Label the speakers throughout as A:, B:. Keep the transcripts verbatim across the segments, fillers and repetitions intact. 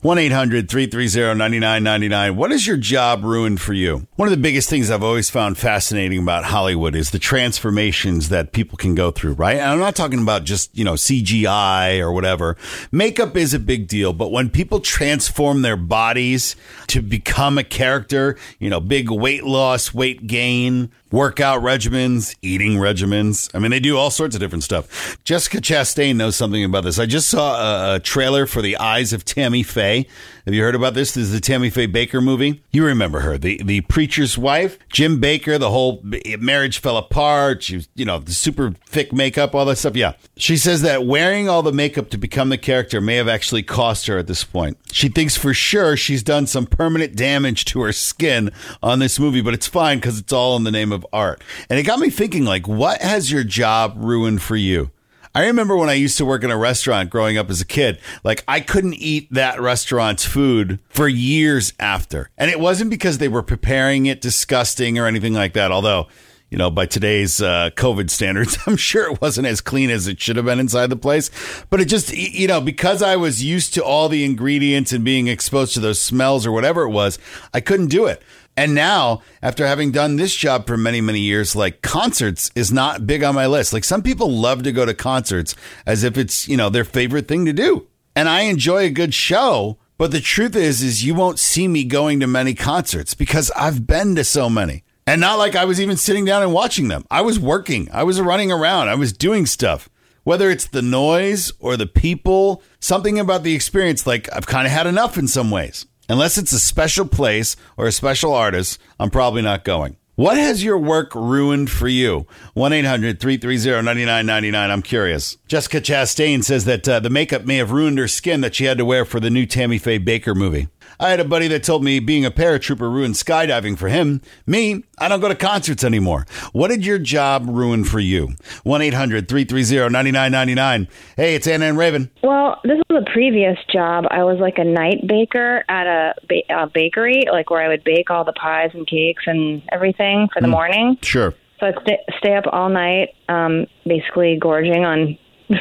A: one eight hundred three three zero nine nine nine nine. What has your job ruined for you? One of the biggest things I've always found fascinating about Hollywood is the transformations that people can go through, right? And I'm not talking about just, you know, C G I or whatever. Makeup is a big deal, but when people transform their bodies to become a character, you know, big weight loss, weight gain, workout regimens, eating regimens. I mean, they do all sorts of different stuff. Jessica Chastain knows something about this. I just saw a, a trailer for The Eyes of Tammy Faye. Have you heard about this? This is the Tammy Faye Baker movie. You remember her, the, the preacher's wife, Jim Baker. The whole marriage fell apart. She was, you know, the super thick makeup, all that stuff. Yeah. She says that wearing all the makeup to become the character may have actually cost her at this point. She thinks for sure she's done some permanent damage to her skin on this movie, but it's fine because it's all in the name of art. And it got me thinking, like, what has your job ruined for you? I remember when I used to work in a restaurant growing up as a kid, like I couldn't eat that restaurant's food for years after. And it wasn't because they were preparing it disgusting or anything like that. Although, you know, by today's uh, COVID standards, I'm sure it wasn't as clean as it should have been inside the place. But it just, you know, because I was used to all the ingredients and being exposed to those smells or whatever it was, I couldn't do it. And now, after having done this job for many, many years, like concerts is not big on my list. Like some people love to go to concerts as if it's, you know, their favorite thing to do. And I enjoy a good show. But the truth is, is you won't see me going to many concerts because I've been to so many. And not like I was even sitting down and watching them. I was working. I was running around. I was doing stuff. Whether it's the noise or the people, something about the experience, like I've kind of had enough in some ways. Unless it's a special place or a special artist, I'm probably not going. What has your work ruined for you? one eight hundred three three zero nine nine nine nine. I'm curious. Jessica Chastain says that uh, the makeup may have ruined her skin that she had to wear for the new Tammy Faye Baker movie. I had a buddy that told me being a paratrooper ruined skydiving for him. Me, I don't go to concerts anymore. What did your job ruin for you? one eight hundred three three zero nine nine nine nine. Hey, it's Anna and Raven.
B: Well, this was a previous job. I was like a night baker at a, ba- a bakery, like where I would bake all the pies and cakes and everything for the mm, morning.
A: Sure.
B: So I'd stay, stay up all night, um, basically gorging on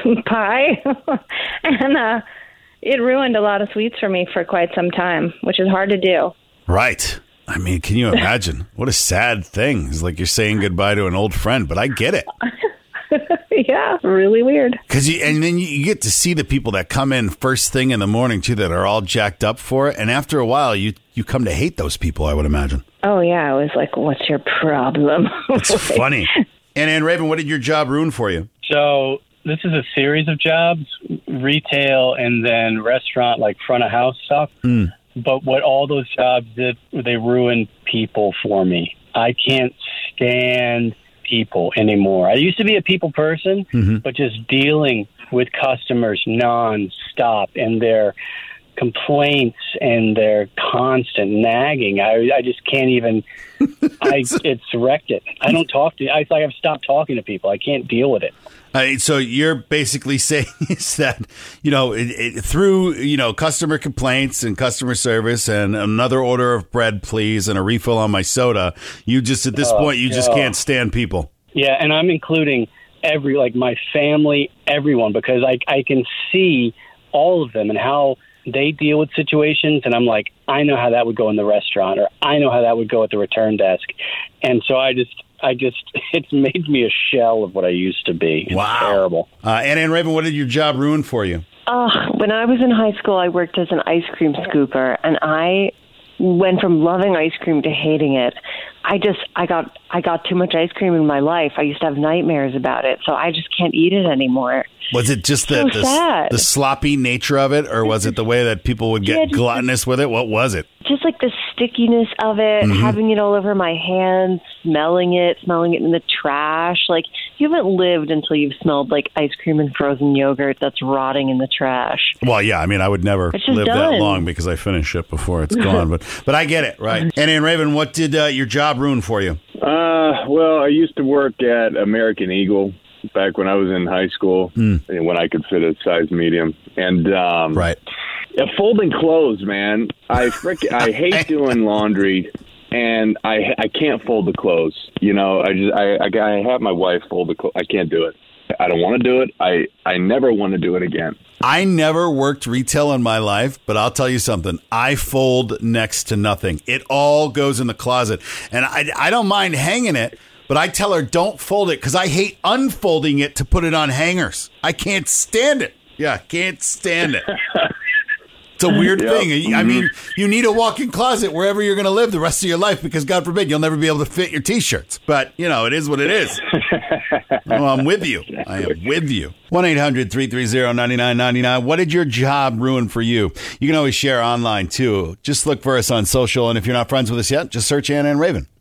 B: pie. and, uh, It ruined a lot of sweets for me for quite some time, which is hard to do.
A: Right. I mean, can you imagine? What a sad thing. It's like you're saying goodbye to an old friend, but I get it.
B: Yeah, really weird.
A: Cause you, and then you get to see the people that come in first thing in the morning, too, that are all jacked up for it. And after a while, you, you come to hate those people, I would imagine.
B: Oh, yeah. I was like, what's your problem?
A: It's funny. And Ann Raven, what did your job ruin for you?
C: So this is a series of jobs, retail and then restaurant, like front of house stuff. Mm. But what all those jobs did, they ruined people for me. I can't stand people anymore. I used to be a people person, mm-hmm. but just dealing with customers nonstop and their complaints and their constant nagging. I, I just can't even, I, it's wrecked it. I don't talk to, I, it's like I've stopped talking to people. I can't deal with it.
A: Uh, so you're basically saying is that, you know, it, it, through, you know, customer complaints and customer service and another order of bread, please, and a refill on my soda, you just, at this oh, point, you just oh. can't stand people.
C: Yeah, and I'm including every, like my family, everyone, because I, I can see all of them and how they deal with situations, and I'm like, I know how that would go in the restaurant, or I know how that would go at the return desk. And so I just, I just, it's made me a shell of what I used to be. It's
A: wow.
C: terrible.
A: Uh, Anna and Raven, what did your job ruin for you?
D: Uh, when I was in high school, I worked as an ice cream scooper, and I went from loving ice cream to hating it. I just, I got, I got too much ice cream in my life. I used to have nightmares about it, so I just can't eat it anymore.
A: Was it just the,
D: so
A: the, the sloppy nature of it, or was it the way that people would get yeah, gluttonous with it? What was it?
D: Just like the stickiness of it, mm-hmm. having it all over my hands, smelling it, smelling it in the trash. Like, you haven't lived until you've smelled like ice cream and frozen yogurt that's rotting in the trash.
A: Well, yeah, I mean, I would never live
D: done.
A: that long because I finish it before it's gone. but but I get it, right? Anna and Raven, what did uh, your job ruin for you?
E: Uh, well, I used to work at American Eagle back when I was in high school, mm. and when I could fit a size medium. And um,
A: right.
E: Yeah, folding clothes, man. I frick, I hate doing laundry, and I I can't fold the clothes. You know, I just I I, I have my wife fold the clothes. I can't do it. I don't want to do it. I, I never want to do it again.
A: I never worked retail in my life, but I'll tell you something. I fold next to nothing. It all goes in the closet. And I, I don't mind hanging it, but I tell her don't fold it because I hate unfolding it to put it on hangers. I can't stand it. Yeah, can't stand it. It's a weird yep. thing. I mean, you need a walk-in closet wherever you're going to live the rest of your life because, God forbid, you'll never be able to fit your T-shirts. But, you know, it is what it is. Oh, I'm with you. I am with you. one eight hundred three three zero nine nine nine nine. What did your job ruin for you? You can always share online, too. Just look for us on social. And if you're not friends with us yet, just search Anna and Raven.